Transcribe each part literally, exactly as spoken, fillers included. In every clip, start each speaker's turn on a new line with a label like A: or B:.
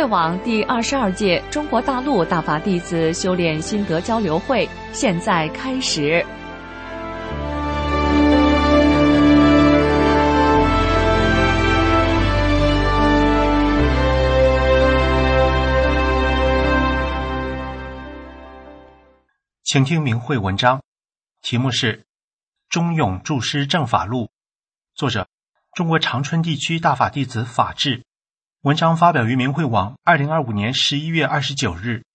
A: 会网第二十二届中国大陆大法弟子修炼心得交流会现在开始。
B: 请听明慧文章，题目是《中勇注师正法录》，作者中国长春地区大法弟子法治。文章发表于明慧网二零二五年十一月二十九日。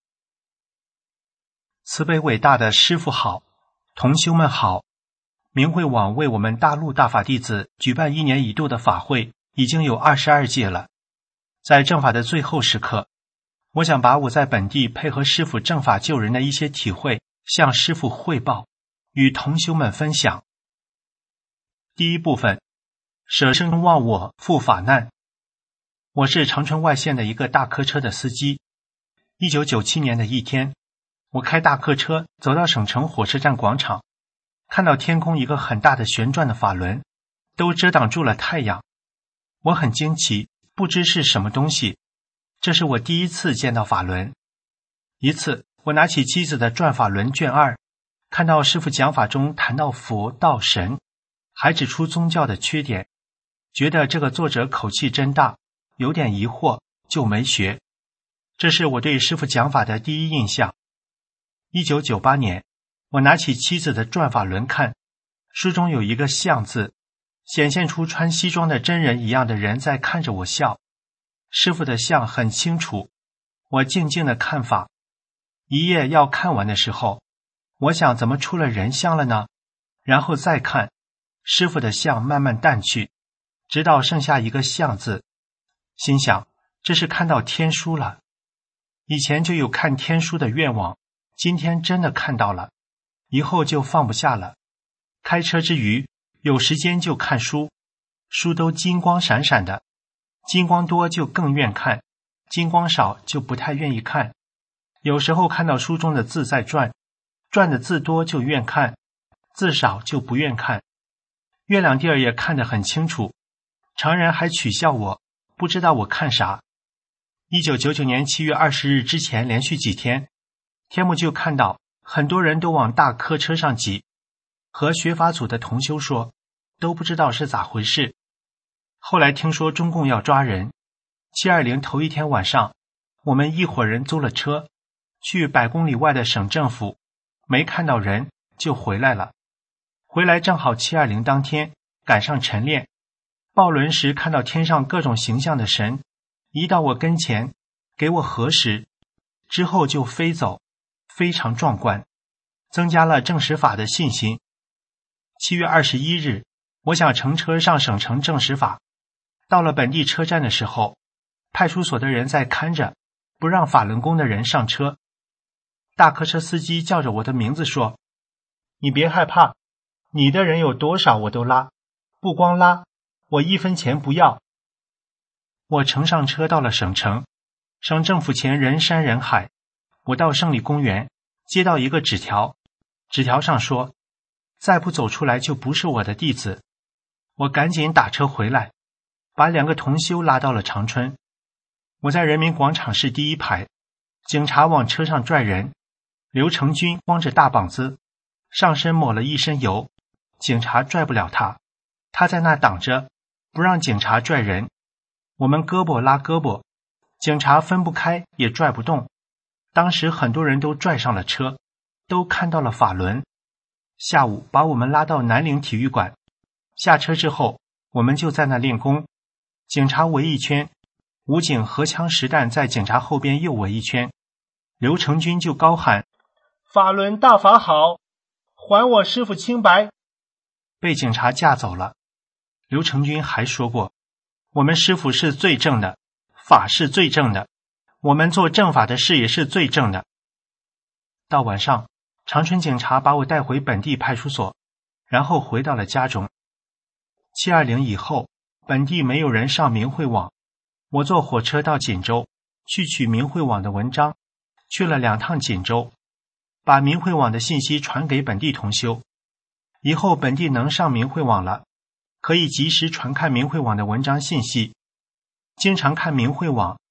B: 慈悲伟大的师父好，同修们好。明慧网为我们大陆大法弟子举办一年一度的法会已经有二十二届了。在正法的最后时刻，我想把我在本地配合师父正法救人的一些体会向师父汇报，与同修们分享。第一部分，舍生忘我赴法难。我是长春外县的一个大客车的司机。一九九七年的一天，我开大客车走到省城火车站广场，看到天空一个很大的旋转的法轮，都遮挡住了太阳。我很惊奇，不知是什么东西。这是我第一次见到法轮。一次，我拿起妻子的转法轮卷二，看到师父讲法中谈到佛道神，还指出宗教的缺点，觉得这个作者口气真大，有点疑惑，就没学。这是我对师父讲法的第一印象。一九九八年，我拿起妻子的转法轮看，书中有一个像字，显现出穿西装的真人一样的人在看着我笑。师父的像很清楚，我静静的看法。一页要看完的时候，我想怎么出了人像了呢？然后再看，师父的像慢慢淡去，直到剩下一个像字。心想，这是看到天书了。以前就有看天书的愿望，今天真的看到了，以后就放不下了。开车之余，有时间就看书，书都金光闪闪的，金光多就更愿看，金光少就不太愿意看。有时候看到书中的字在转，转的字多就愿看，字少就不愿看。月亮地儿也看得很清楚，常人还取笑我，不知道我看啥。一九九九年七月二十日之前连续几天，天幕就看到很多人都往大客车上挤，和学法组的同修说，都不知道是咋回事。后来听说中共要抓人，七二零头一天晚上，我们一伙人租了车，去百公里外的省政府，没看到人就回来了。回来正好七二零当天赶上晨练，报轮时看到天上各种形象的神移到我跟前，给我合十，之后就飞走，非常壮观，增加了证实法的信心。七月二十一日，我想乘车上省城证实法，到了本地车站的时候，派出所的人在看着，不让法轮功的人上车。大客车司机叫着我的名字说，你别害怕，你的人有多少我都拉，不光拉，我一分钱不要。我乘上车到了省城，省政府前人山人海，我到胜利公园，接到一个纸条，纸条上说，再不走出来就不是我的弟子。我赶紧打车回来，把两个同修拉到了长春。我在人民广场是第一排，警察往车上拽人，刘成军光着大膀子，上身抹了一身油，警察拽不了他，他在那挡着，不让警察拽人。我们胳膊拉胳膊，警察分不开也拽不动。当时很多人都拽上了车，都看到了法轮。下午把我们拉到南陵体育馆，下车之后我们就在那练功，警察围一圈，武警荷枪实弹在警察后边又围一圈，刘成军就高喊，法轮大法好，还我师父清白，被警察架走了。刘成军还说过，我们师父是最正的，法是最正的，我们做正法的事也是最正的。到晚上，长春警察把我带回本地派出所，然后回到了家中。七二零以后，本地没有人上明慧网，我坐火车到锦州，去取明慧网的文章，去了两趟锦州，把明慧网的信息传给本地同修。以后本地能上明慧网了，可以及时传看明慧网的文章信息。经常看明慧网，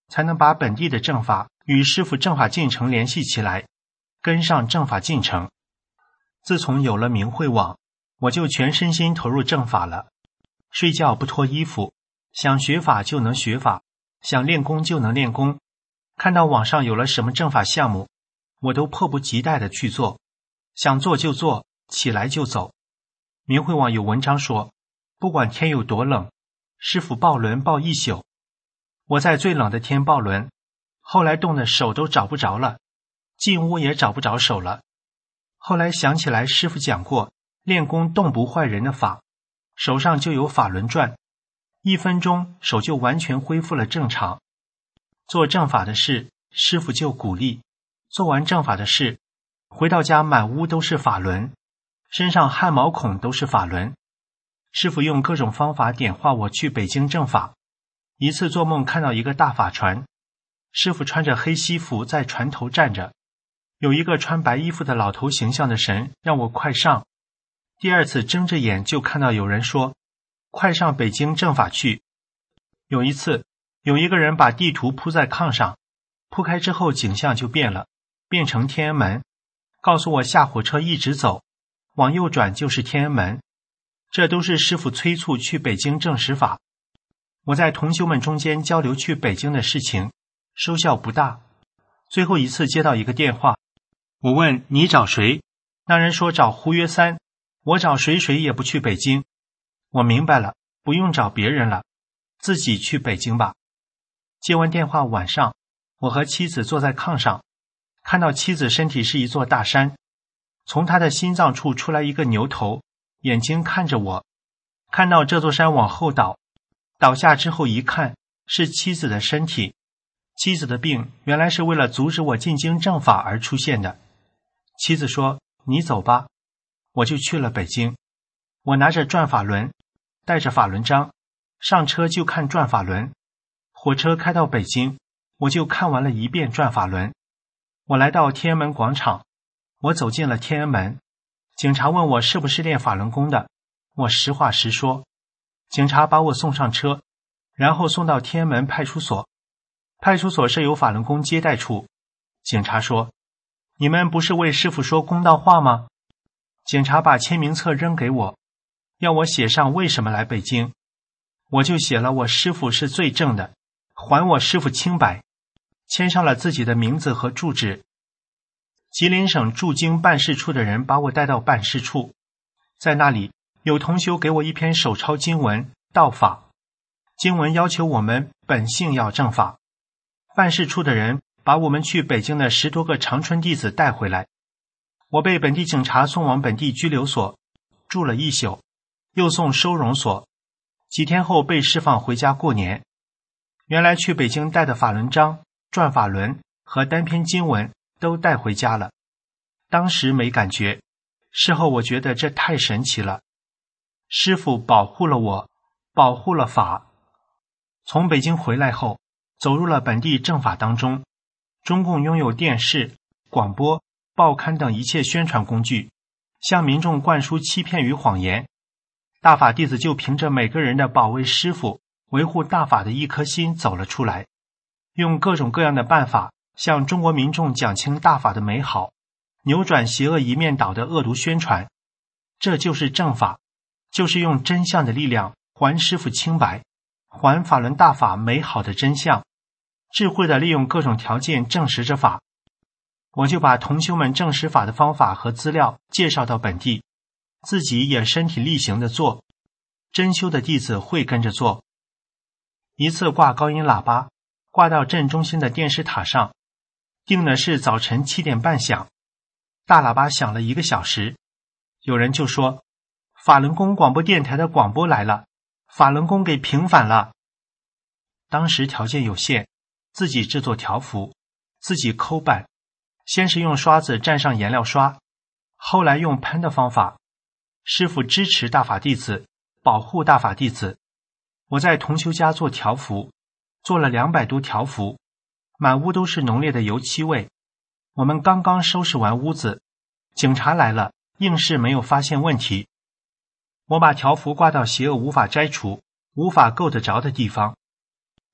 B: 才能把本地的正法与师父正法进程联系起来，跟上正法进程。自从有了明慧网，我就全身心投入正法了。睡觉不脱衣服，想学法就能学法，想练功就能练功。看到网上有了什么正法项目，我都迫不及待地去做，想做就做，起来就走。明慧网有文章说，不管天有多冷，师父抱轮抱一宿。我在最冷的天抱轮，后来冻得手都找不着了，进屋也找不着手了。后来想起来师父讲过，练功冻不坏人的法，手上就有法轮转，一分钟手就完全恢复了正常。做正法的事，师父就鼓励；做完正法的事，回到家满屋都是法轮，身上汗毛孔都是法轮。师父用各种方法点化我去北京正法。一次做梦看到一个大法船，师父穿着黑西服在船头站着，有一个穿白衣服的老头形象的神让我快上。第二次睁着眼就看到有人说，快上北京正法去。有一次有一个人把地图铺在炕上，铺开之后景象就变了，变成天安门，告诉我下火车一直走，往右转就是天安门。这都是师父催促去北京证实法。我在同修们中间交流去北京的事情，收效不大。最后一次接到一个电话，我问你找谁？那人说找胡约三。我找谁谁也不去北京。我明白了，不用找别人了，自己去北京吧。接完电话晚上，我和妻子坐在炕上，看到妻子身体是一座大山，从她的心脏处出来一个牛头，眼睛看着我，看到这座山往后倒，倒下之后一看，是妻子的身体。妻子的病原来是为了阻止我进京正法而出现的。妻子说，你走吧。我就去了北京。我拿着转法轮，带着法轮章，上车就看转法轮。火车开到北京，我就看完了一遍转法轮。我来到天安门广场，我走进了天安门。警察问我是不是练法轮功的，我实话实说。警察把我送上车，然后送到天安门派出所。派出所设有法轮功接待处。警察说，你们不是为师父说公道话吗？警察把签名册扔给我，要我写上为什么来北京。我就写了我师父是最正的，还我师父清白，签上了自己的名字和住址。吉林省驻京办事处的人把我带到办事处，在那里有同修给我一篇手抄经文道法，经文要求我们本性要正法。办事处的人把我们去北京的十多个长春弟子带回来，我被本地警察送往本地拘留所，住了一宿，又送收容所，几天后被释放回家过年。原来去北京带的法轮章、转法轮和单篇经文都带回家了，当时没感觉，事后我觉得这太神奇了。师父保护了我，保护了法。从北京回来后，走入了本地正法当中。中共拥有电视、广播、报刊等一切宣传工具，向民众灌输欺骗与谎言。大法弟子就凭着每个人的保卫师父、维护大法的一颗心走了出来，用各种各样的办法向中国民众讲清大法的美好，扭转邪恶一面倒的恶毒宣传。这就是正法，就是用真相的力量还师父清白，还法轮大法美好的真相，智慧地利用各种条件证实着法。我就把同修们证实法的方法和资料介绍到本地，自己也身体力行地做，真修的弟子会跟着做。一次挂高音喇叭，挂到镇中心的电视塔上，定的是早晨七点半响，大喇叭响了一个小时。有人就说，法轮功广播电台的广播来了，法轮功给平反了。当时条件有限，自己制作条幅，自己抠版，先是用刷子蘸上颜料刷，后来用喷的方法。师父支持大法弟子，保护大法弟子。我在同修家做条幅，做了两百多条幅，满屋都是浓烈的油漆味。我们刚刚收拾完屋子，警察来了，硬是没有发现问题。我把条幅挂到邪恶无法摘除、无法够得着的地方。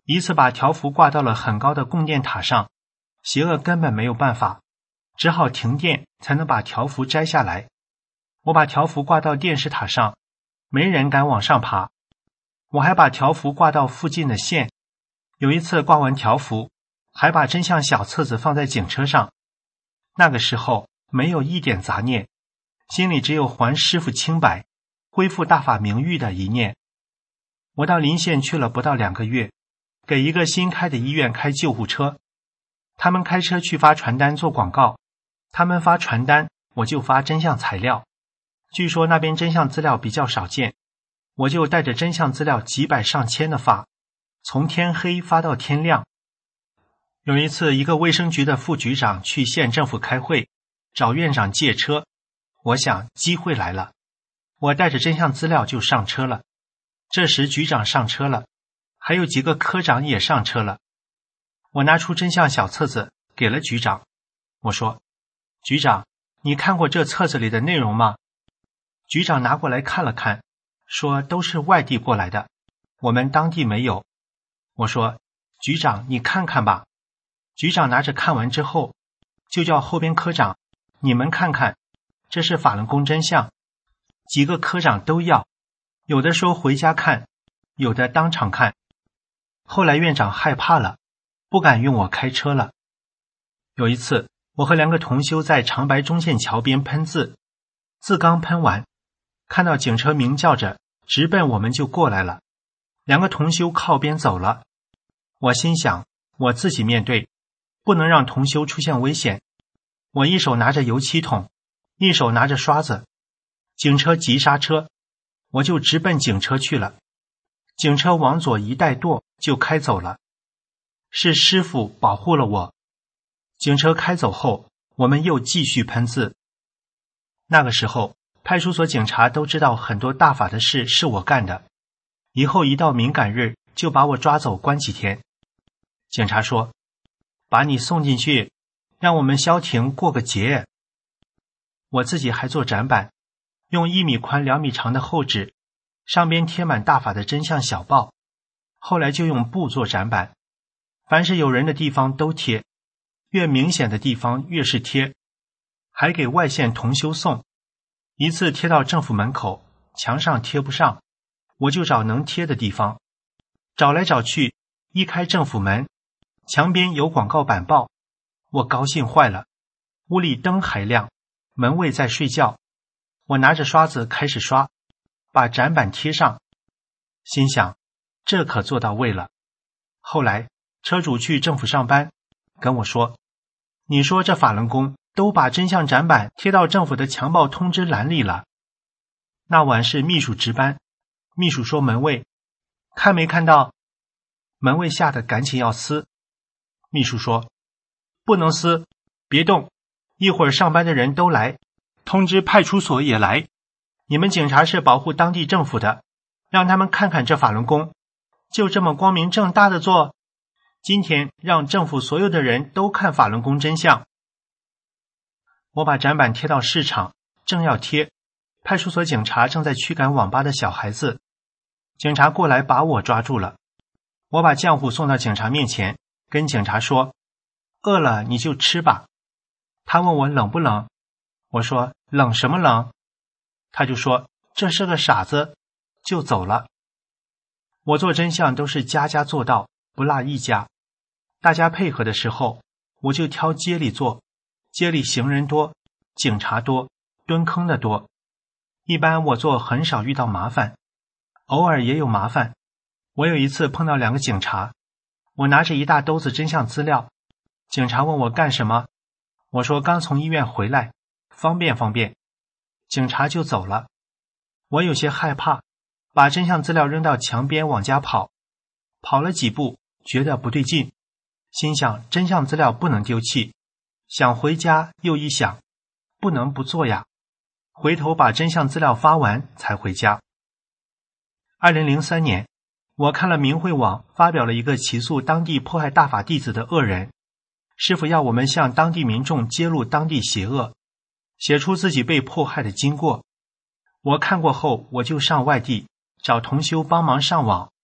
B: 一次把条幅挂到了很高的供电塔上，邪恶根本没有办法，只好停电才能把条幅摘下来。我把条幅挂到电视塔上，没人敢往上爬。我还把条幅挂到附近的县，有一次挂完条幅，还把真相小册子放在警车上。那个时候没有一点杂念，心里只有还师父清白，恢复大法名誉的一念。我到临县去了不到两个月，给一个新开的医院开救护车，他们开车去发传单做广告，他们发传单，我就发真相材料。据说那边真相资料比较少见，我就带着真相资料几百上千的发，从天黑发到天亮。有一次，一个卫生局的副局长去县政府开会，找院长借车，我想机会来了，我带着真相资料就上车了。这时局长上车了，还有几个科长也上车了。我拿出真相小册子给了局长，我说：局长，你看过这册子里的内容吗？局长拿过来看了看，说都是外地过来的，我们当地没有。我说：局长，你看看吧。局长拿着看完之后，就叫后边科长，你们看看，这是法轮功真相。几个科长都要，有的说回家看，有的当场看。后来院长害怕了，不敢用我开车了。有一次，我和两个同修在长白中线桥边喷字，字刚喷完，看到警车鸣叫着直奔我们就过来了，两个同修靠边走了。我心想，我自己面对，不能让同修出现危险。我一手拿着油漆桶，一手拿着刷子，警车急刹车，我就直奔警车去了。警车往左一带舵就开走了，是师父保护了我。警车开走后，我们又继续喷字。那个时候派出所警察都知道很多大法的事是我干的，以后一到敏感日就把我抓走关几天。警察说，把你送进去，让我们消停过个节。我自己还做展板，用一米宽两米长的厚纸，上边贴满大法的真相小报，后来就用布做展板，凡是有人的地方都贴，越明显的地方越是贴，还给外县同修送。一次贴到政府门口，墙上贴不上，我就找能贴的地方，找来找去，一开政府门，墙边有广告板报，我高兴坏了，屋里灯还亮，门卫在睡觉，我拿着刷子开始刷，把展板贴上，心想这可做到位了。后来车主去政府上班，跟我说，你说这法轮功都把真相展板贴到政府的强暴通知栏里了。那晚是秘书值班，秘书说门卫，看没看到？门卫吓得赶紧要撕。秘书说，不能撕，别动，一会儿上班的人都来，通知派出所也来，你们警察是保护当地政府的，让他们看看这法轮功，就这么光明正大的做。今天让政府所有的人都看法轮功真相。我把展板贴到市场，正要贴，派出所警察正在驱赶网吧的小孩子，警察过来把我抓住了。我把浆糊送到警察面前，跟警察说，饿了你就吃吧。他问我冷不冷，我说冷什么冷？他就说这是个傻子，就走了。我做真相都是家家做到，不落一家。大家配合的时候，我就挑街里做，街里行人多，警察多，蹲坑的多。一般我做很少遇到麻烦，偶尔也有麻烦。我有一次碰到两个警察，我拿着一大兜子真相资料，警察问我干什么，我说刚从医院回来，方便方便。警察就走了。我有些害怕，把真相资料扔到墙边往家跑，跑了几步觉得不对劲，心想真相资料不能丢弃，想回家又一想，不能不做呀，回头把真相资料发完才回家。二零零三年，我看了明慧网发表了一个起诉当地迫害大法弟子的恶人，师父要我们向当地民众揭露当地邪恶，写出自己被迫害的经过。我看过后，我就上外地找同修帮忙上网，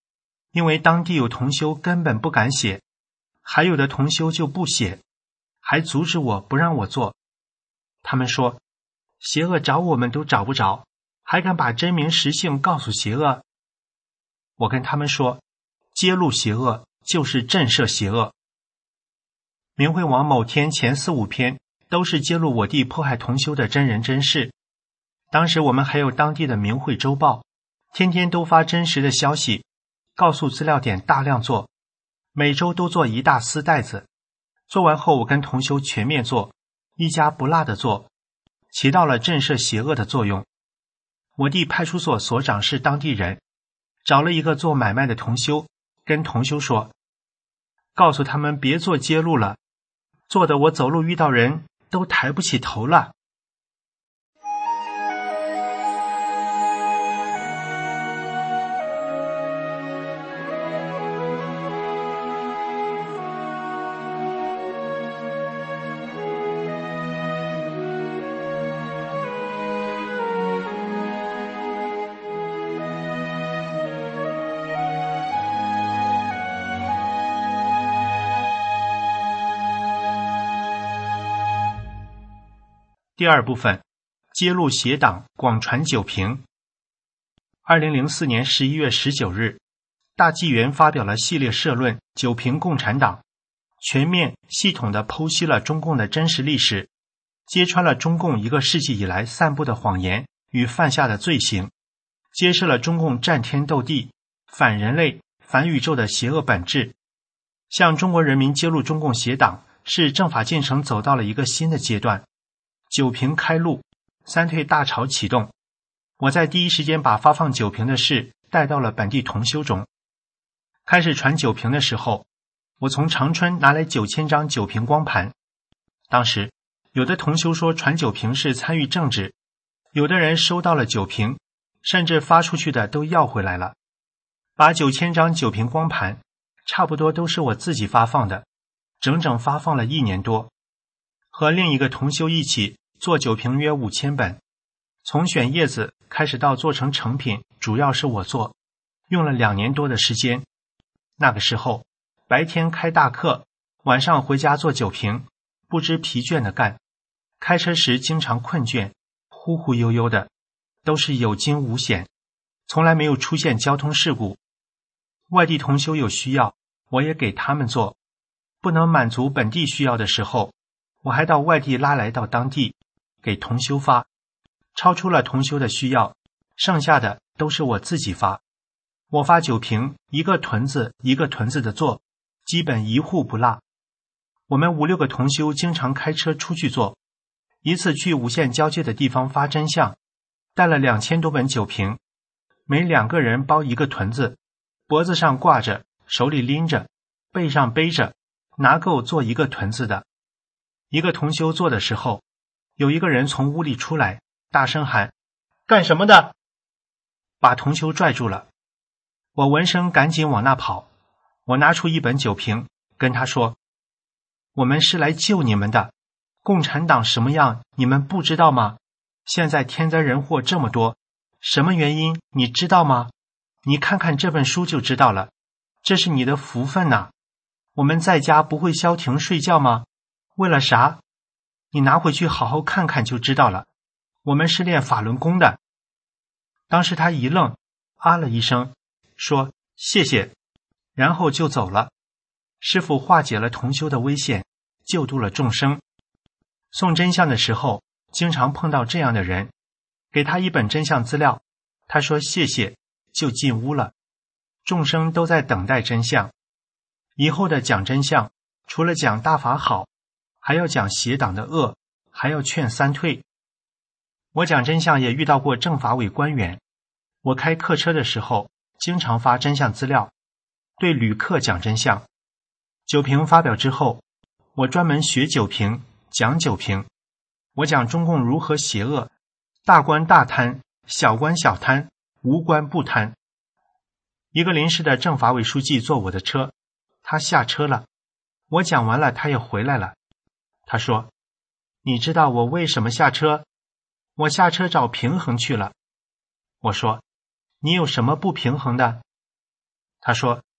B: 因为当地有同修根本不敢写，还有的同修就不写，还阻止我不让我做。他们说，邪恶找我们都找不着，还敢把真名实姓告诉邪恶？我跟他们说，揭露邪恶就是震慑邪恶。明慧网某天前四五篇都是揭露我弟迫害同修的真人真事。当时我们还有当地的明慧周报，天天都发真实的消息，告诉资料点大量做，每周都做一大丝袋子。做完后我跟同修全面做，一家不落的做，起到了震慑邪恶的作用。我弟派出所所长是当地人，找了一个做买卖的同修，跟同修说，告诉他们别做揭露了，做的我走路遇到人都抬不起头了。第二部分，揭露邪党，广传九评。二零零四年十一月十九日，大纪元发表了系列社论《九评共产党》，全面系统地剖析了中共的真实历史，揭穿了中共一个世纪以来散布的谎言与犯下的罪行，揭示了中共战天斗地、反人类、反宇宙的邪恶本质，向中国人民揭露中共邪党，是政法进程走到了一个新的阶段。九评开路，三退大潮启动。我在第一时间把发放九评的事带到了本地同修中。开始传九评的时候，我从长春拿来九千张九评光盘。当时有的同修说传九评是参与政治，有的人收到了九评，甚至发出去的都要回来了。把九千张九评光盘差不多都是我自己发放的，整整发放了一年多，和另一个同修一起做九评约五千本，从选叶子开始到做成成品，主要是我做，用了两年多的时间。那个时候，白天开大课，晚上回家做九评，不知疲倦的干。开车时经常困倦，忽忽悠悠的，都是有惊无险，从来没有出现交通事故。外地同修有需要，我也给他们做，不能满足本地需要的时候，我还到外地拉来到当地给同修发，超出了同修的需要，剩下的都是我自己发。我发九评，一个屯子一个屯子的做，基本一户不落。我们五六个同修经常开车出去做，一次去五县交界的地方发真相，带了两千多本九评，每两个人包一个屯子，脖子上挂着，手里拎着，背上背着，拿够做一个屯子的。一个同修做的时候，有一个人从屋里出来，大声喊，干什么的？把同修拽住了。我闻声赶紧往那跑，我拿出一本九评，跟他说，我们是来救你们的，共产党什么样你们不知道吗？现在天灾人祸这么多，什么原因你知道吗？你看看这本书就知道了，这是你的福分呐。我们在家不会消停睡觉吗？为了啥？你拿回去好好看看就知道了，我们是练法轮功的。当时他一愣，啊了一声，说谢谢，然后就走了。师父化解了同修的危险，救度了众生。送真相的时候，经常碰到这样的人，给他一本真相资料，他说谢谢，就进屋了。众生都在等待真相。以后的讲真相，除了讲大法好，还要讲邪党的恶，还要劝三退。我讲真相也遇到过政法委官员，我开客车的时候经常发真相资料，对旅客讲真相。九评发表之后，我专门学九评，讲九评。我讲中共如何邪恶，大官大贪，小官小贪，无官不贪。一个临时的政法委书记坐我的车，他下车了，我讲完了他也回来了。他说，你知道我为什么下车？我下车找平衡去了。我说，你有什么不平衡的？他说，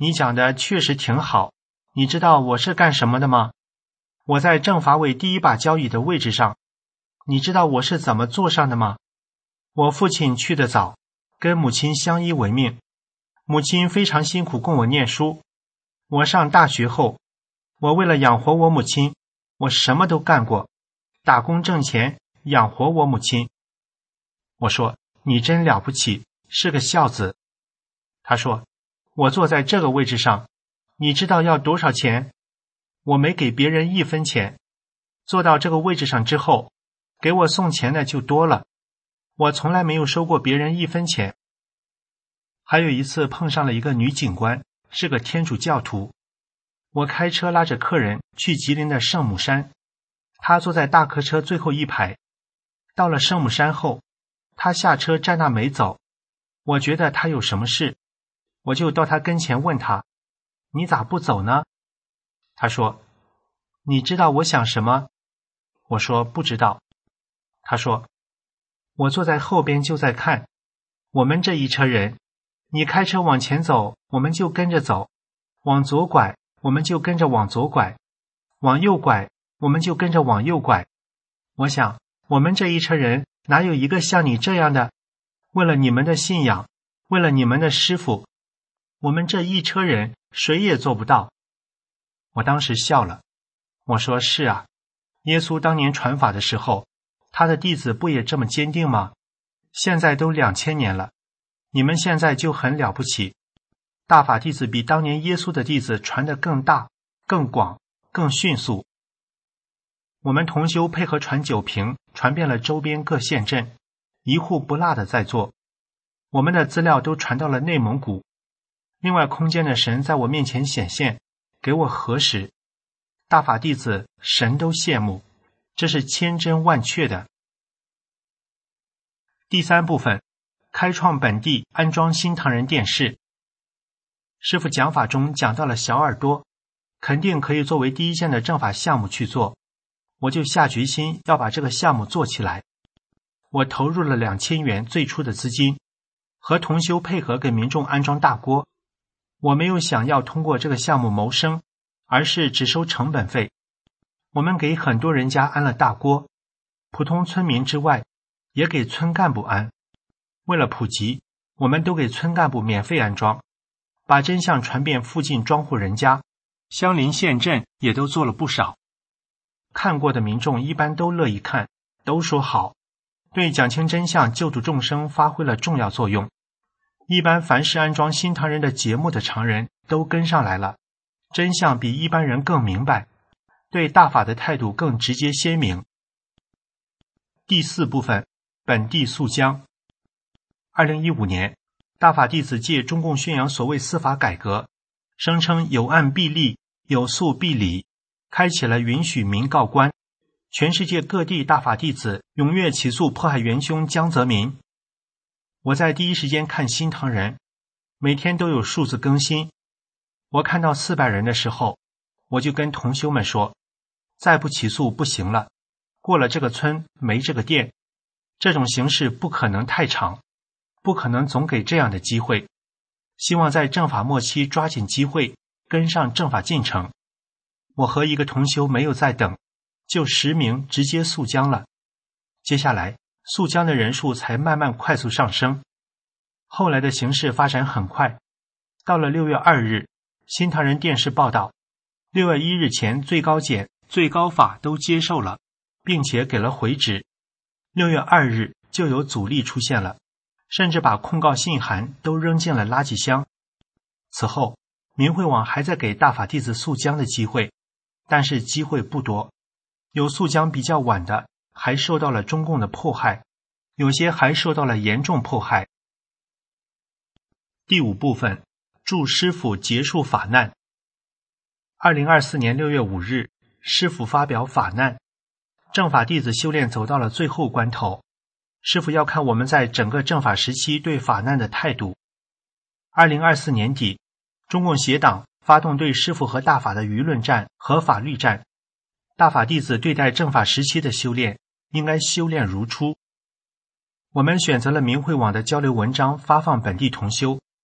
B: 你讲的确实挺好。你知道我是干什么的吗？我在政法委第一把交椅的位置上。你知道我是怎么坐上的吗？我父亲去得早，跟母亲相依为命。母亲非常辛苦供我念书。我上大学后，我为了养活我母亲，我什么都干过，打工挣钱，养活我母亲。我说，你真了不起，是个孝子。他说，我坐在这个位置上，你知道要多少钱？我没给别人一分钱。坐到这个位置上之后，给我送钱的就多了。我从来没有收过别人一分钱。还有一次碰上了一个女警官，是个天主教徒。我开车拉着客人去吉林的圣母山，她坐在大客车最后一排。到了圣母山后，她下车站那没走。我觉得她有什么事，我就到她跟前问她，你咋不走呢？她说，你知道我想什么？我说不知道。她说，我坐在后边就在看，我们这一车人，你开车往前走，我们就跟着走，往左拐，我们就跟着往左拐，往右拐，我们就跟着往右拐。我想，我们这一车人哪有一个像你这样的，为了你们的信仰，为了你们的师父，我们这一车人谁也做不到。我当时笑了，我说是啊，耶稣当年传法的时候，他的弟子不也这么坚定吗？现在都两千年了，你们现在就很了不起。大法弟子比当年耶稣的弟子传得更大、更广、更迅速。我们同修配合传九评，传遍了周边各县镇，一户不落的在做。我们的资料都传到了内蒙古。另外，空间的神在我面前显现，给我核实。大法弟子神都羡慕，这是千真万确的。第三部分，开创本地安装新唐人电视。师父讲法中讲到了小耳朵，肯定可以作为第一线的政法项目去做，我就下决心要把这个项目做起来。我投入了两千元最初的资金，和同修配合给民众安装大锅。我没有想要通过这个项目谋生，而是只收成本费。我们给很多人家安了大锅，普通村民之外，也给村干部安。为了普及，我们都给村干部免费安装，把真相传遍附近庄户人家，相邻县镇也都做了不少。看过的民众一般都乐意看，都说好，对讲清真相、救度众生发挥了重要作用。一般凡是安装新唐人的节目的常人都跟上来了，真相比一般人更明白，对大法的态度更直接鲜明。第四部分，本地肃江。二零一五年，大法弟子借中共宣扬所谓司法改革，声称有案必立，有诉必理，开启了允许民告官。全世界各地大法弟子踊跃起诉迫害元凶江泽民。我在第一时间看新唐人，每天都有数字更新。我看到四百人的时候，我就跟同修们说，再不起诉不行了，过了这个村没这个店，这种形势不可能太长，不可能总给这样的机会。希望在政法末期抓紧机会，跟上政法进程。我和一个同修没有再等，就实名直接肃江了。接下来肃江的人数才慢慢快速上升。后来的形势发展很快，到了六月二日，新唐人电视报道，六月一日前最高检、最高法都接受了，并且给了回执。六月二日就有阻力出现了，甚至把控告信函都扔进了垃圾箱。此后，民会网还在给大法弟子肃江的机会，但是机会不多。有肃江比较晚的，还受到了中共的迫害，有些还受到了严重迫害。第五部分，祝师父结束法难。二零二四年六月五日，师父发表法难，正法弟子修炼走到了最后关头，师父要看我们在整个正法时期对法难的态度。二零二四年底，中共邪党发动对师父和大法的舆论战和法律战。大法弟子对待正法时期的修炼，应该修炼如初。我们选择了明慧网的交流文章发放本地同修，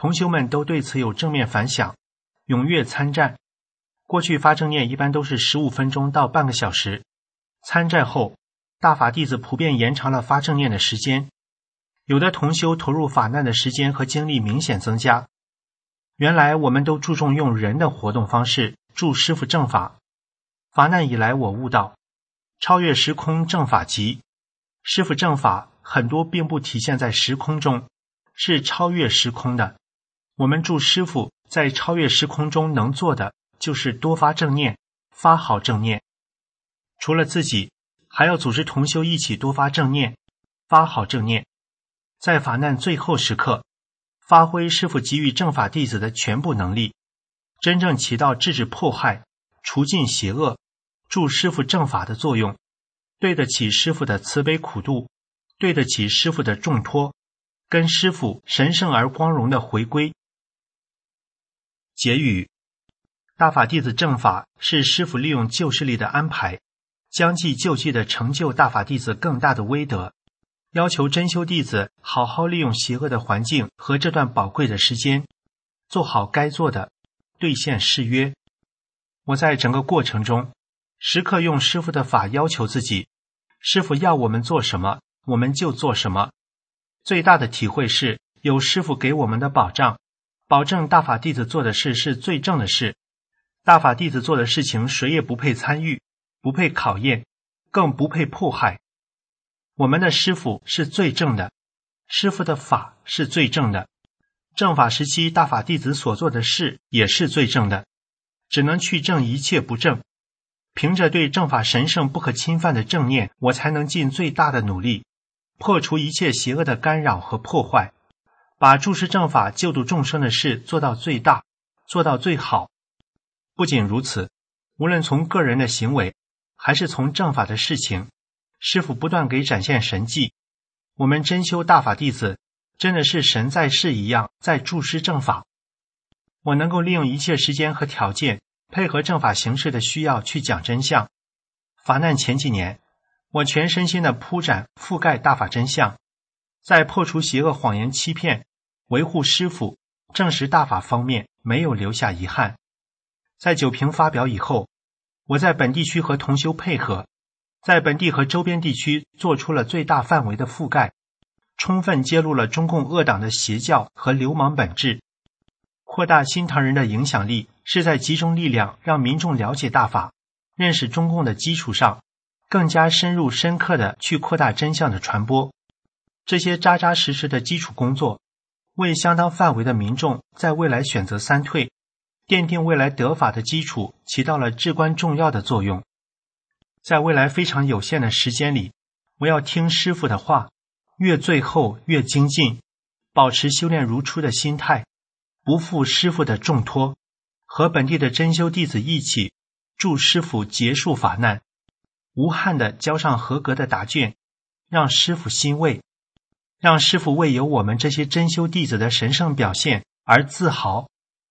B: 同修们都对此有正面反响，踊跃参战。过去发正念一般都是十五分钟到半个小时，参战后大法弟子普遍延长了发正念的时间，有的同修投入法难的时间和精力明显增加。原来我们都注重用人的活动方式助师父正法，法难以来我悟到超越时空正法极，师父正法很多并不体现在时空中，是超越时空的。我们助师父在超越时空中能做的就是多发正念，发好正念。除了自己，还要组织同修一起多发正念，发好正念，在法难最后时刻发挥师父给予正法弟子的全部能力，真正起到制止迫害、除尽邪恶、助师父正法的作用，对得起师父的慈悲苦度，对得起师父的重托，跟师父神圣而光荣的回归。结语：大法弟子正法是师父利用救世力的安排，将计就计地成就大法弟子更大的威德，要求真修弟子好好利用邪恶的环境和这段宝贵的时间，做好该做的，兑现誓约。我在整个过程中时刻用师父的法要求自己，师父要我们做什么我们就做什么。最大的体会是有师父给我们的保障，保证大法弟子做的事是最正的事，大法弟子做的事情谁也不配参与，不配考验，更不配迫害。我们的师父是最正的，师父的法是最正的，正法时期大法弟子所做的事也是最正的，只能去正一切不正。凭着对正法神圣不可侵犯的正念，我才能尽最大的努力破除一切邪恶的干扰和破坏，把注释正法救度众生的事做到最大，做到最好。不仅如此，无论从个人的行为还是从正法的事情，师父不断给展现神迹。我们真修大法弟子真的是神在世一样在注释正法。我能够利用一切时间和条件配合正法形式的需要去讲真相。法难前几年，我全身心的铺展覆盖大法真相，在破除邪恶谎言欺骗、维护师父、证实大法方面没有留下遗憾。在九评发表以后，我在本地区和同修配合，在本地和周边地区做出了最大范围的覆盖，充分揭露了中共恶党的邪教和流氓本质。扩大新唐人的影响力是在集中力量让民众了解大法，认识中共的基础上，更加深入深刻地去扩大真相的传播。这些扎扎实实的基础工作，为相当范围的民众在未来选择三退，奠定未来得法的基础起到了至关重要的作用。在未来非常有限的时间里，我要听师父的话，越最后越精进，保持修炼如初的心态，不负师父的重托，和本地的真修弟子一起助师父结束法难，无憾地交上合格的答卷，让师父欣慰，让师父为有我们这些真修弟子的神圣表现而自豪。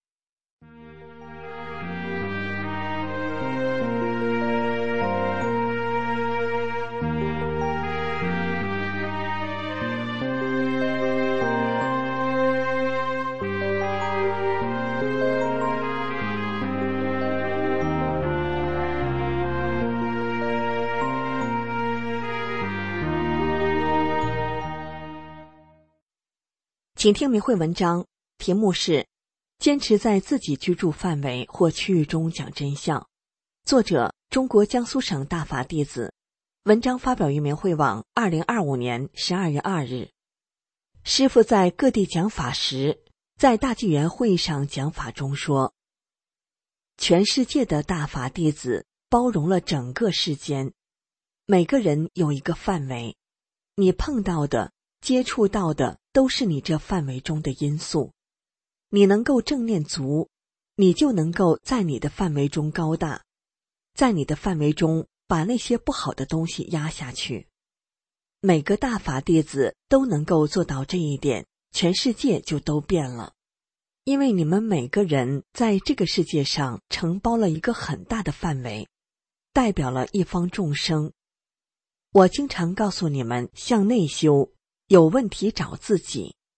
C: 请听明慧文章，题目是坚持在自己居住范围或区域中讲真相，作者中国江苏省大法弟子，文章发表于明慧网二零二五年十二月二日。师父在各地讲法时，在大纪元会上讲法中说，全世界的大法弟子包容了整个世间，每个人有一个范围，你碰到的接触到的都是你这范围中的因素，你能够正念足，你就能够在你的范围中高大，在你的范围中把那些不好的东西压下去。每个大法弟子都能够做到这一点，全世界就都变了。因为你们每个人在这个世界上承包了一个很大的范围，代表了一方众生。我经常告诉你们，向内修，有问题找自己。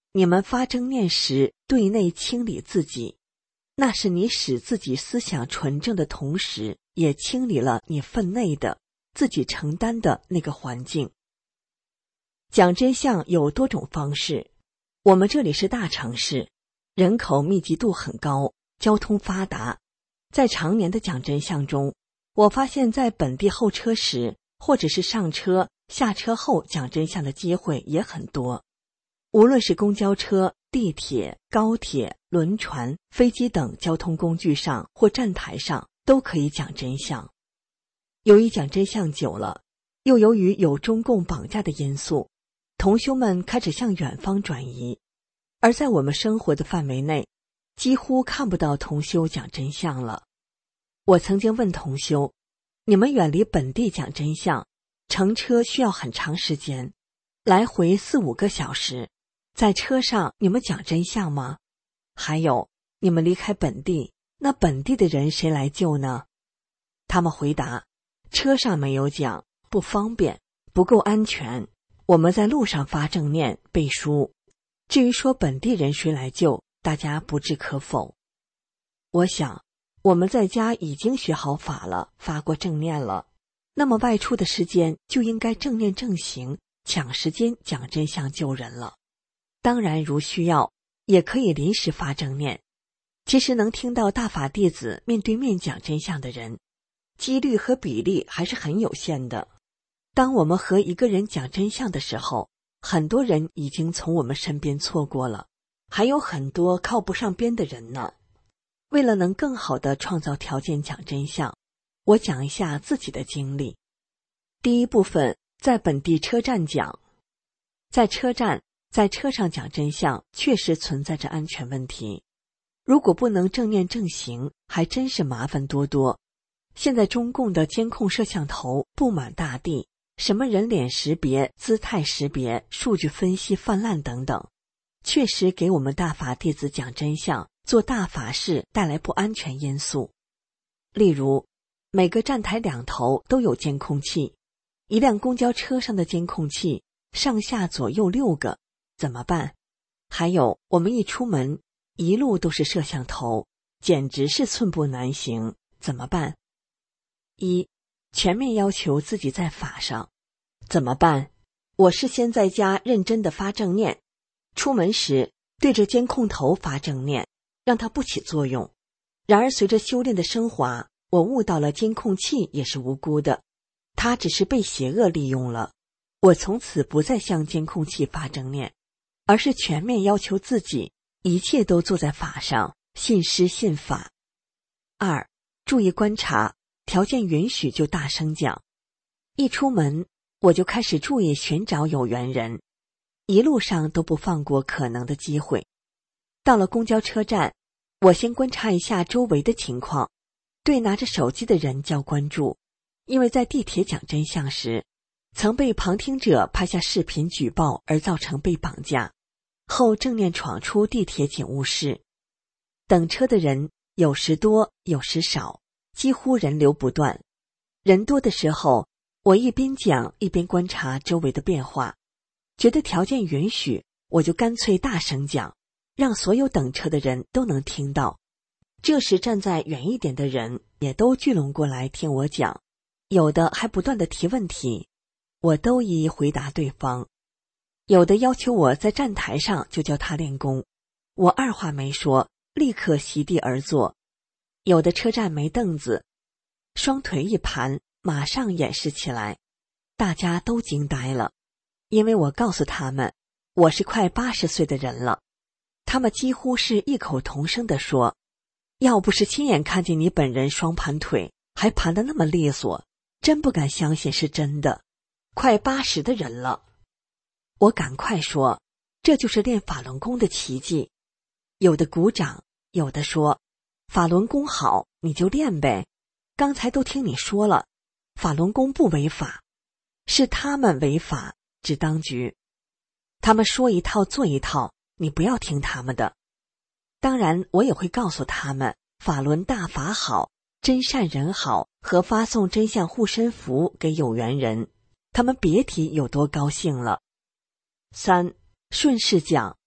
C: 你们发正念时对内清理自己，那是你使自己思想纯正的同时，也清理了你分内的自己承担的那个环境。讲真相有多种方式，我们这里是大城市，人口密集度很高，交通发达。在常年的讲真相中，我发现在本地候车时，或者是上车下车后讲真相的机会也很多。无论是公交车、地铁、高铁、轮船、飞机等交通工具上或站台上，都可以讲真相。由于讲真相久了，又由于有中共绑架的因素，同修们开始向远方转移，而在我们生活的范围内，几乎看不到同修讲真相了。我曾经问同修，你们远离本地讲真相，乘车需要很长时间，来回四五个小时，在车上你们讲真相吗？还有，你们离开本地，那本地的人谁来救呢？他们回答，车上没有讲，不方便，不够安全，我们在路上发正念背书。至于说本地人谁来救，大家不置可否。我想我们在家已经学好法了，发过正念了，那么外出的时间就应该正念正行，抢时间讲真相救人了。当然如需要也可以临时发正念。其实能听到大法弟子面对面讲真相的人，几率和比例还是很有限的。当我们和一个人讲真相的时候，很多人已经从我们身边错过了，还有很多靠不上边的人呢。为了能更好地创造条件讲真相，我讲一下自己的经历。第一部分，在本地车站讲。在车站，在车上讲真相确实存在着安全问题，如果不能正念正行，还真是麻烦多多。现在中共的监控摄像头布满大地，什么人脸识别、姿态识别、数据分析泛滥等等，确实给我们大法弟子讲真相、做大法事带来不安全因素。例如，每个站台两头都有监控器，一辆公交车上的监控器上下左右六个，怎么办？还有，我们一出门一路都是摄像头，简直是寸步难行，怎么办？一，全面要求自己在法上，怎么办？我是先在家认真的发正念，出门时对着监控头发正念，让它不起作用。然而随着修炼的升华，我悟到了监控器也是无辜的，它只是被邪恶利用了。我从此不再向监控器发正念，而是全面要求自己一切都做在法上，信师信法。二，注意观察，条件允许就大声讲。一出门我就开始注意寻找有缘人，一路上都不放过可能的机会。到了公交车站，我先观察一下周围的情况，对拿着手机的人较关注，因为在地铁讲真相时，曾被旁听者拍下视频举报而造成被绑架，后正念闯出地铁警务室。等车的人有时多有时少，几乎人流不断。人多的时候，我一边讲一边观察周围的变化，觉得条件允许，我就干脆大声讲，让所有等车的人都能听到。这时站在远一点的人也都聚拢过来听我讲，有的还不断地提问题，我都一一回答对方。有的要求我在站台上就教他练功，我二话没说，立刻席地而坐。有的车站没凳子，双腿一盘，马上演示起来，大家都惊呆了，因为我告诉他们，我是快八十岁的人了。他们几乎是异口同声地说，要不是亲眼看见你本人双盘腿，还盘得那么利索，真不敢相信是真的。快八十的人了。我赶快说，这就是练法轮功的奇迹。有的鼓掌，有的说，法轮功好，你就练呗。刚才都听你说了，法轮功不违法，是他们违法，指当局。他们说一套做一套，你不要听他们的。当然，我也会告诉他们，法轮大法好，真善人好，和发送真相护身符给有缘人，他们别提有多高兴了。三，顺势讲，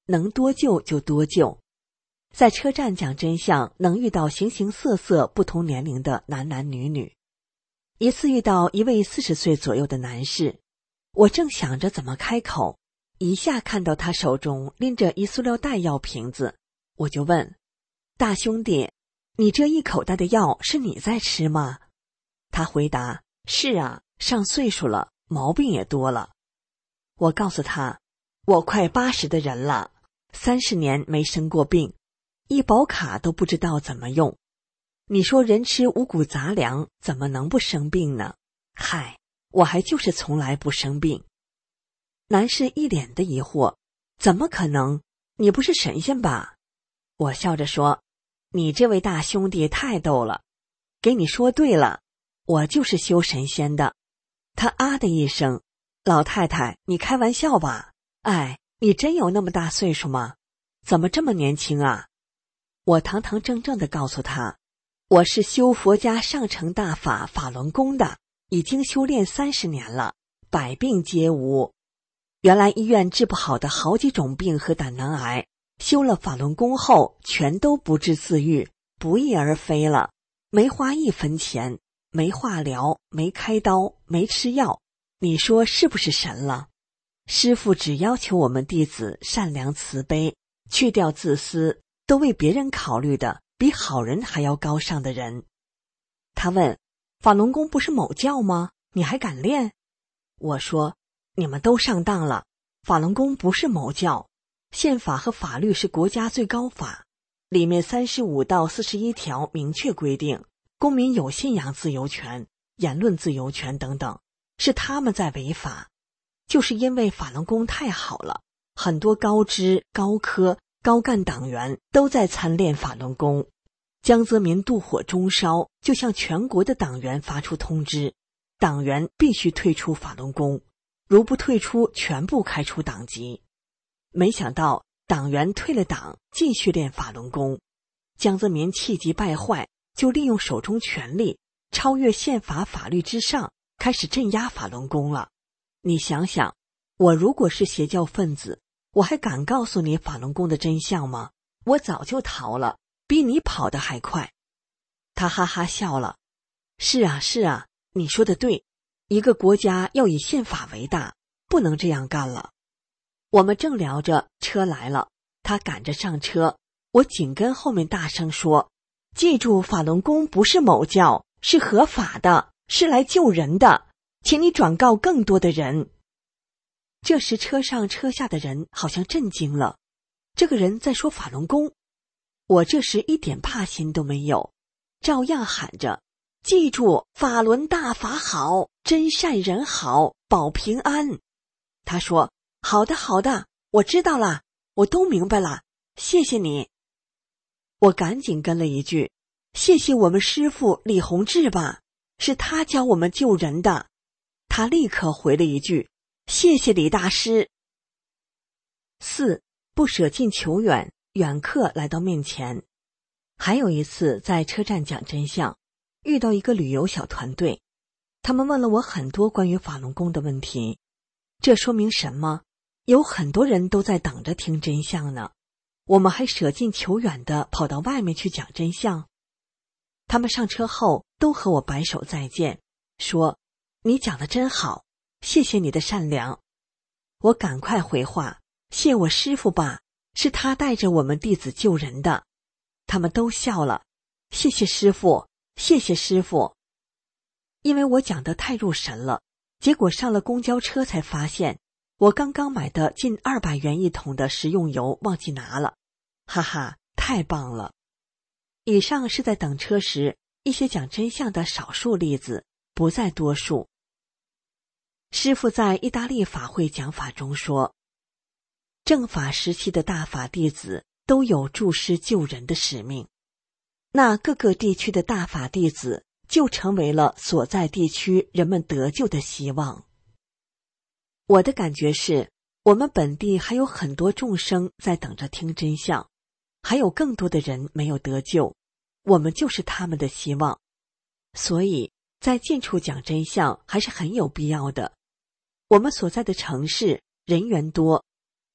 C: 能多救就多救。在车站讲真相，能遇到形形色色不同年龄的男男女女。一次遇到一位四十岁左右的男士，我正想着怎么开口，一下看到他手中拎着一塑料袋药瓶子，我就问：大兄弟，你这一口袋的药是你在吃吗？他回答：是啊，上岁数了，毛病也多了。我告诉他，我快八十的人了，三十年没生过病，医保卡都不知道怎么用。你说人吃五谷杂粮怎么能不生病呢？嗨，我还就是从来不生病。男士一脸的疑惑，怎么可能？你不是神仙吧？我笑着说，你这位大兄弟太逗了，给你说对了，我就是修神仙的。他啊的一声，老太太，你开玩笑吧？哎，你真有那么大岁数吗？怎么这么年轻啊？我堂堂正正地告诉他，我是修佛家上乘大法法轮功的，已经修炼三十年了，百病皆无。原来医院治不好的好几种病和胆囊癌，修了法轮功后全都不治自愈，不翼而飞了，没花一分钱，没化疗，没开刀，没吃药，你说是不是神了？师父只要求我们弟子善良慈悲，去掉自私，都为别人考虑的比好人还要高尚的人。他问，法轮功不是某教吗？你还敢练？我说，你们都上当了，法轮功不是某教，宪法和法律是国家最高法，里面三十五到四十一条明确规定，公民有信仰自由权、言论自由权等等，是他们在违法。就是因为法轮功太好了，很多高知、高科、高干党员都在参练法轮功。江泽民妒火中烧，就向全国的党员发出通知，党员必须退出法轮功，如不退出，全部开除党籍。没想到党员退了党，继续练法轮功。江泽民气急败坏，就利用手中权力，超越宪法法律之上，开始镇压法轮功了。你想想，我如果是邪教分子，我还敢告诉你法轮功的真相吗？我早就逃了，比你跑得还快。他哈哈笑了。是啊是啊，你说的对，一个国家要以宪法为大，不能这样干了。我们正聊着，车来了，他赶着上车，我紧跟后面大声说，记住，法轮功不是某教，是合法的，是来救人的，请你转告更多的人。这时车上车下的人好像震惊了，这个人在说法轮功。我这时一点怕心都没有，照样喊着，记住，法轮大法好，真善人好，保平安。他说，好的好的，我知道了，我都明白了，谢谢你。我赶紧跟了一句，谢谢我们师父李洪志吧，是他教我们救人的。他立刻回了一句，谢谢李大师。四，不舍近求远，远客来到面前。还有一次在车站讲真相，遇到一个旅游小团队，他们问了我很多关于法轮功的问题。这说明什么？有很多人都在等着听真相呢，我们还舍近求远地跑到外面去讲真相。他们上车后都和我摆手再见，说，你讲得真好，谢谢你的善良。我赶快回话，谢我师父吧，是他带着我们弟子救人的。他们都笑了，谢谢师父，谢谢师父。因为我讲得太入神了，结果上了公交车才发现，我刚刚买的近二百元一桶的食用油忘记拿了，哈哈，太棒了。以上是在等车时一些讲真相的少数例子，不在多数。师父在意大利法会讲法中说，正法时期的大法弟子都有助师救人的使命，那各个地区的大法弟子就成为了所在地区人们得救的希望。我的感觉是，我们本地还有很多众生在等着听真相，还有更多的人没有得救，我们就是他们的希望。所以在近处讲真相还是很有必要的。我们所在的城市人员多，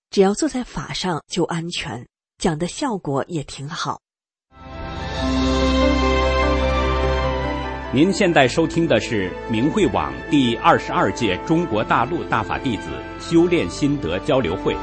C: 只要坐在法上就安全，讲的效果也挺好。
D: 您现在收听的是明慧网第二十二届中国大陆大法弟子修炼心得交流会。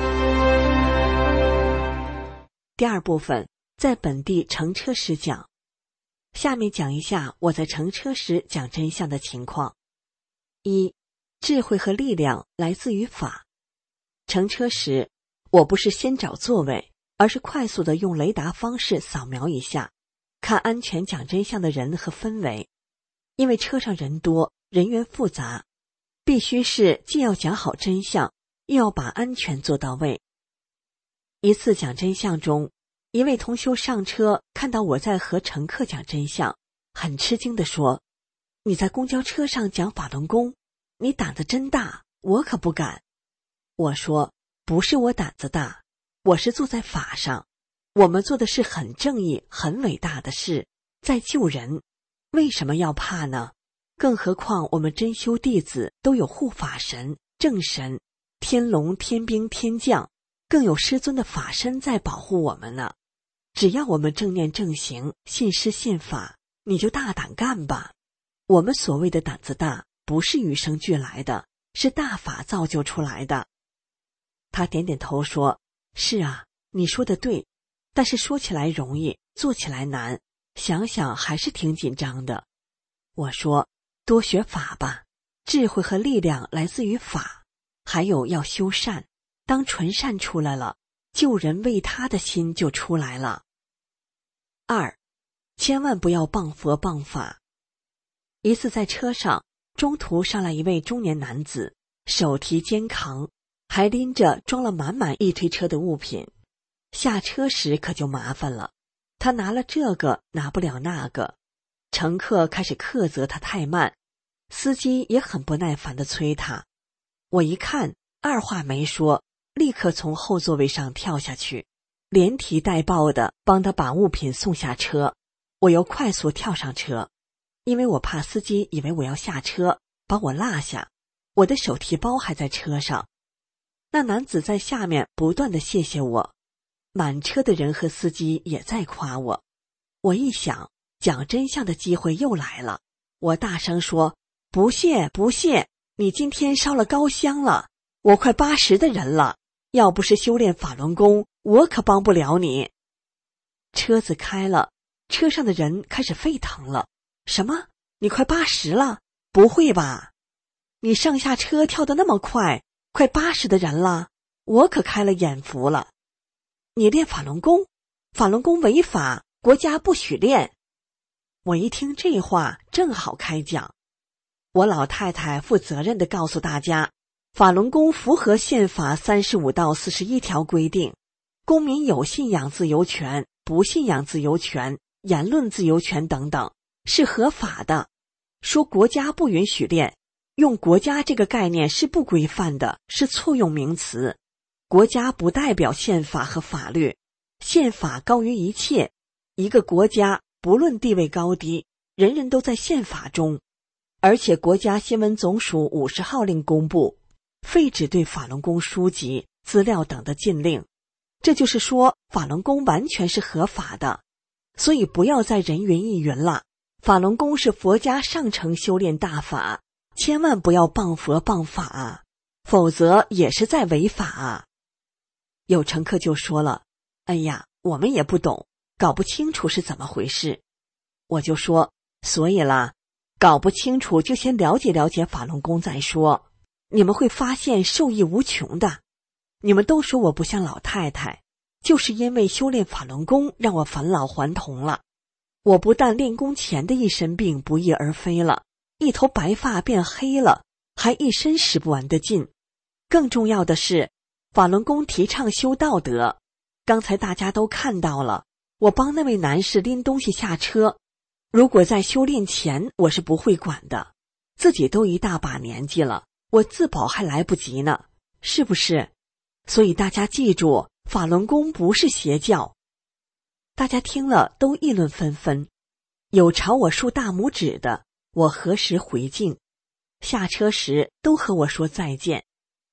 C: 第二部分，在本地乘车时讲。下面讲一下我在乘车时讲真相的情况。一，智慧和力量来自于法。乘车时，我不是先找座位，而是快速地用雷达方式扫描一下，看安全讲真相的人和氛围。因为车上人多，人员复杂，必须是既要讲好真相，又要把安全做到位。一次讲真相中，一位同修上车，看到我在和乘客讲真相，很吃惊地说：“你在公交车上讲法轮功，你胆子真大，我可不敢。”我说：“不是我胆子大，我是坐在法上，我们做的是很正义、很伟大的事，在救人，为什么要怕呢？更何况我们真修弟子都有护法神、正神、天龙、天兵、天将，更有师尊的法身在保护我们呢。只要我们正念正行，信师信法，你就大胆干吧。我们所谓的胆子大，不是与生俱来的，是大法造就出来的。”他点点头说：“是啊，你说的对，但是说起来容易，做起来难，想想还是挺紧张的。”我说：“多学法吧，智慧和力量来自于法，还有要修善，当纯善出来了，救人为他的心就出来了。”二，千万不要谤佛谤法。一次在车上，中途上来一位中年男子，手提肩扛，还拎着装了满满一推车的物品。下车时可就麻烦了，他拿了这个拿不了那个，乘客开始苛责他太慢，司机也很不耐烦地催他。我一看，二话没说，立刻从后座位上跳下去，连提带抱的帮他把物品送下车。我又快速跳上车，因为我怕司机以为我要下车把我落下，我的手提包还在车上。那男子在下面不断地谢谢我，满车的人和司机也在夸我。我一想，讲真相的机会又来了，我大声说：“不谢不谢，你今天烧了高香了，我快八十的人了，要不是修炼法轮功，我可帮不了你。”车子开了，车上的人开始沸腾了。什么？你快八十了？不会吧？你上下车跳得那么快，快八十的人了，我可开了眼福了。你练法轮功？法轮功违法，国家不许练。我一听这话，正好开讲。我老太太负责任地告诉大家，法轮功符合宪法三十五到四十一条规定，公民有信仰自由权、不信仰自由权、言论自由权等等，是合法的。说国家不允许练，用国家这个概念是不规范的，是错用名词。国家不代表宪法和法律，宪法高于一切。一个国家不论地位高低，人人都在宪法中。而且国家新闻总署五十号令公布，废止对法轮功书籍、资料等的禁令。这就是说，法轮功完全是合法的。所以不要再人云亦云了，法轮功是佛家上乘修炼大法，千万不要谤佛谤法啊，否则也是在违法啊。有乘客就说了：“哎呀，我们也不懂，搞不清楚是怎么回事。”我就说：“所以啦，搞不清楚就先了解了解法轮功再说，你们会发现受益无穷的。你们都说我不像老太太，就是因为修炼法轮功让我返老还童了。我不但练功前的一身病不翼而飞了，一头白发变黑了，还一身使不完的劲。更重要的是，法轮功提倡修道德。刚才大家都看到了，我帮那位男士拎东西下车。如果在修炼前，我是不会管的。自己都一大把年纪了，我自保还来不及呢，是不是？所以大家记住，法轮功不是邪教。大家听了都议论纷纷，有朝我竖大拇指的，我何时回敬？下车时都和我说再见。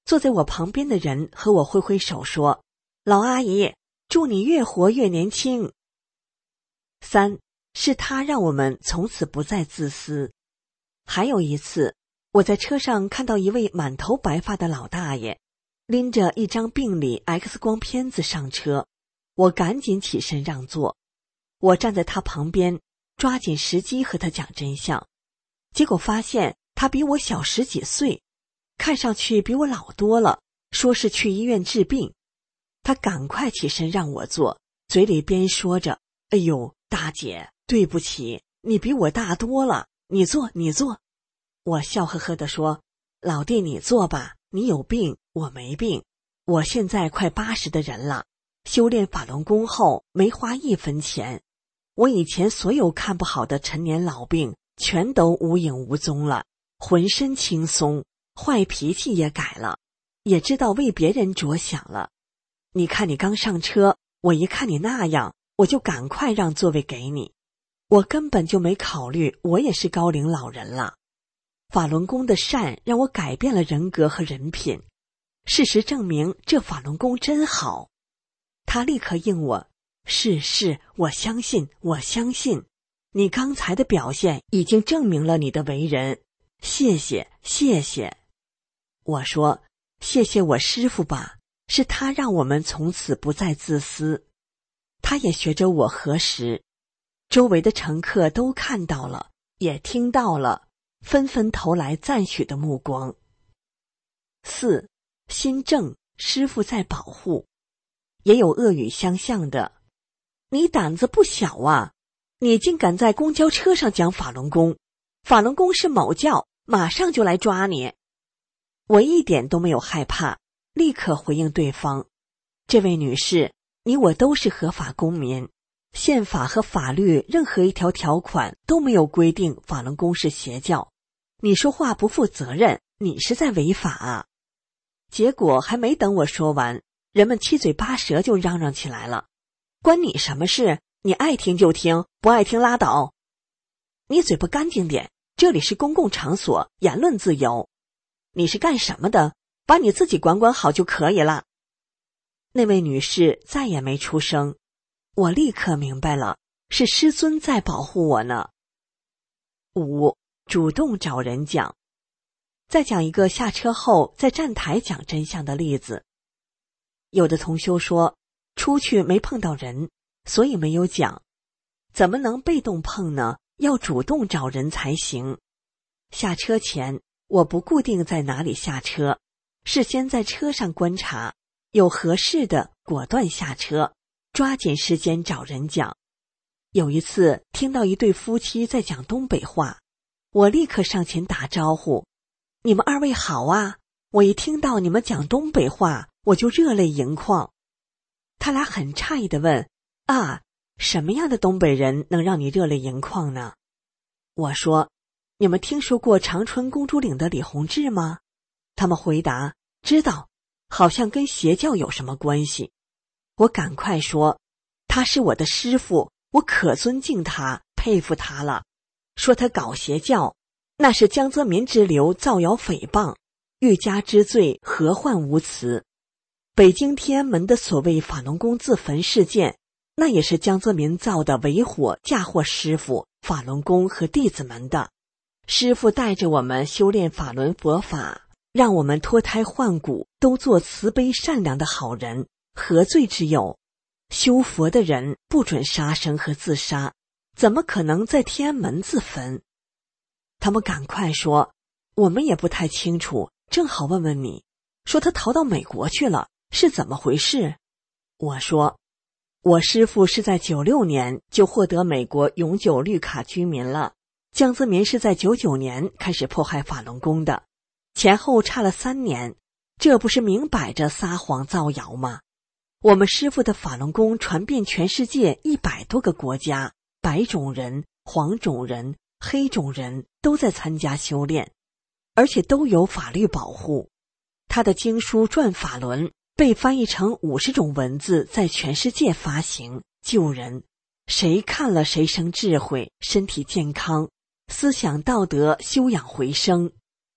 C: 坐在我旁边的人和我挥挥手说：“老阿姨，祝你越活越年轻。”三，是他让我们从此不再自私。还有一次，我在车上看到一位满头白发的老大爷，拎着一张病理 X 光片子上车，我赶紧起身让座。我站在他旁边，抓紧时机和他讲真相，结果发现他比我小十几岁，看上去比我老多了，说是去医院治病。他赶快起身让我坐，嘴里边说着：“哎呦，大姐，对不起，你比我大多了，你坐你坐。”我笑呵呵地说：“老弟，你坐吧，你有病，我没病。我现在快八十的人了，修炼法轮功后没花一分钱，我以前所有看不好的陈年老病全都无影无踪了，浑身轻松，坏脾气也改了，也知道为别人着想了。你看你刚上车，我一看你那样，我就赶快让座位给你，我根本就没考虑我也是高龄老人了。法轮功的善让我改变了人格和人品，事实证明这法轮功真好。”他立刻应我：“是是，我相信，我相信。你刚才的表现已经证明了你的为人，谢谢，谢谢。”我说：“谢谢我师父吧，是他让我们从此不再自私。”他也学着我核实。周围的乘客都看到了，也听到了，纷纷投来赞许的目光。四，心正，师父在保护。也有恶语相向的：“你胆子不小啊，你竟敢在公交车上讲法轮功，法轮功是某教，马上就来抓你。”我一点都没有害怕，立刻回应对方：“这位女士，你我都是合法公民，宪法和法律任何一条条款都没有规定法轮功是邪教，你说话不负责任，你是在违法啊。”结果还没等我说完，人们七嘴八舌就嚷嚷起来了：“关你什么事？你爱听就听，不爱听拉倒。你嘴巴干净点，这里是公共场所，言论自由。你是干什么的？把你自己管管好就可以了。”那位女士再也没出声，我立刻明白了，是师尊在保护我呢。五，主动找人讲。再讲一个下车后在站台讲真相的例子。有的同修说，出去没碰到人，所以没有讲。怎么能被动碰呢？要主动找人才行。下车前，我不固定在哪里下车，事先在车上观察，有合适的果断下车，抓紧时间找人讲。有一次听到一对夫妻在讲东北话，我立刻上前打招呼：“你们二位好啊！”我一听到你们讲东北话，我就热泪盈眶。他俩很诧异地问：“啊，什么样的东北人能让你热泪盈眶呢？”我说：“你们听说过长春公主岭的李洪志吗？”他们回答：“知道，好像跟邪教有什么关系。”我赶快说：“他是我的师父，我可尊敬他，佩服他了。说他搞邪教，那是江泽民之流造谣诽谤，欲加之罪，何患无辞。北京天安门的所谓法轮功自焚事件，那也是江泽民造的为火嫁祸师父、法轮功和弟子们的。师父带着我们修炼法轮佛法，让我们脱胎换骨，都做慈悲善良的好人，何罪之有？修佛的人不准杀生和自杀，怎么可能在天安门自焚？”他们赶快说：“我们也不太清楚，正好问问你。说他逃到美国去了，是怎么回事？”我说：“我师父是在九六年就获得美国永久绿卡居民了，江泽民是在九九年开始迫害法轮功的，前后差了三年，这不是明摆着撒谎造谣吗？我们师父的法轮功传遍全世界一百多个国家，白种人、黄种人、黑种人都在参加修炼，而且都有法律保护。他的经书《转法轮》被翻译成五十种文字，在全世界发行，救人。谁看了谁生智慧，身体健康，思想道德修养回升。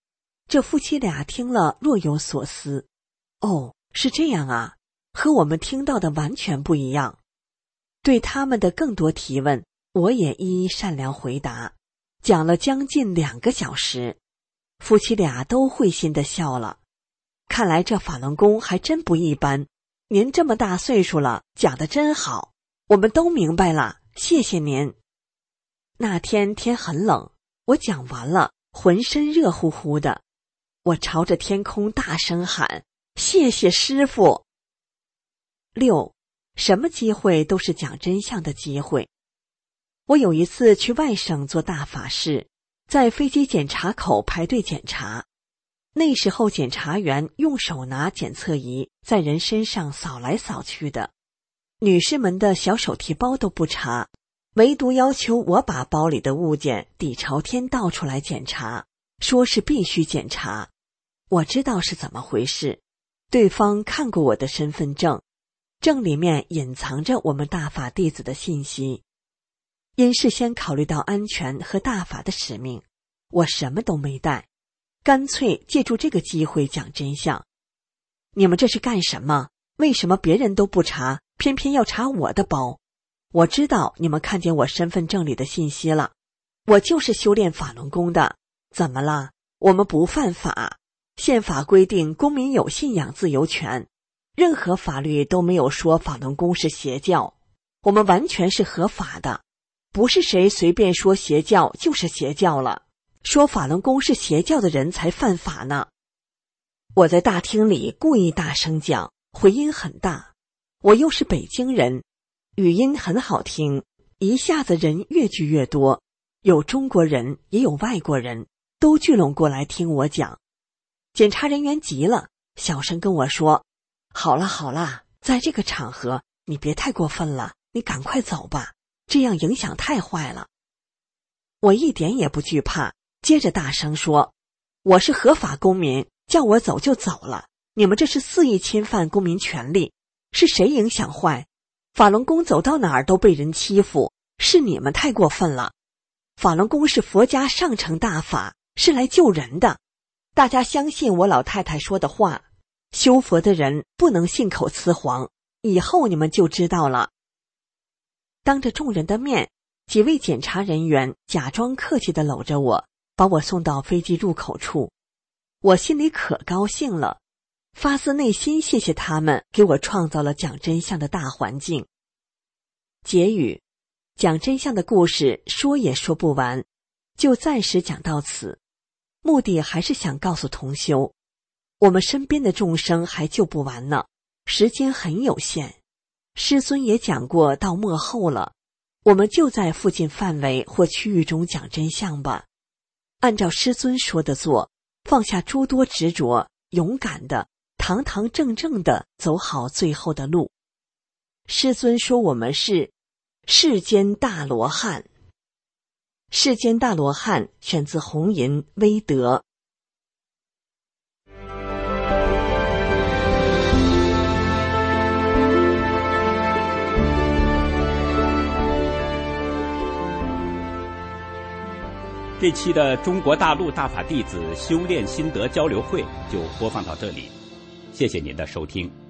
C: 这夫妻俩听了若有所思。哦，是这样啊，和我们听到的完全不一样。对他们的更多提问，我也一一善良回答，讲了将近两个小时。夫妻俩都会心地笑了。看来这法轮功还真不一般，您这么大岁数了，讲得真好，我们都明白了，谢谢您。那天天很冷，我讲完了，浑身热乎乎的，我朝着天空大声喊：谢谢师父。六，什么机会都是讲真相的机会。我有一次去外省做大法事，在飞机检查口排队检查，那时候检查员用手拿检测仪在人身上扫来扫去的，女士们的小手提包都不查，唯独要求我把包里的物件底朝天倒出来检查，说是必须检查。我知道是怎么回事，对方看过我的身份证，证里面隐藏着我们大法弟子的信息。因事先考虑到安全和大法的使命，我什么都没带，干脆借助这个机会讲真相。你们这是干什么？为什么别人都不查，偏偏要查我的包？我知道你们看见我身份证里的信息了，我就是修炼法轮功的。怎么了？我们不犯法，宪法规定公民有信仰自由权，任何法律都没有说法轮功是邪教，我们完全是合法的，不是谁随便说邪教就是邪教了，说法轮功是邪教的人才犯法呢。我在大厅里故意大声讲，回音很大，我又是北京人，语音很好听，一下子人越聚越多，有中国人也有外国人，都聚拢过来听我讲。检查人员急了，小声跟我说：好了好了，在这个场合你别太过分了，你赶快走吧，这样影响太坏了。我一点也不惧怕，接着大声说：我是合法公民，叫我走就走了，你们这是肆意侵犯公民权利，是谁影响坏？法轮功走到哪儿都被人欺负，是你们太过分了。法轮功是佛家上乘大法，是来救人的，大家相信我老太太说的话，修佛的人不能信口雌黄，以后你们就知道了。当着众人的面，几位检查人员假装客气地搂着我，把我送到飞机入口处。我心里可高兴了，发自内心谢谢他们给我创造了讲真相的大环境。结语，讲真相的故事说也说不完，就暂时讲到此。目的还是想告诉同修，我们身边的众生还救不完呢，时间很有限。师尊也讲过到末后了，我们就在附近范围或区域中讲真相吧，按照师尊说的做，放下诸多执着，勇敢的堂堂正正的走好最后的路。师尊说我们是世间大罗汉。世间大罗汉选自红银微德。
D: 这期的中国大陆大法弟子修炼心得交流会就播放到这里，谢谢您的收听。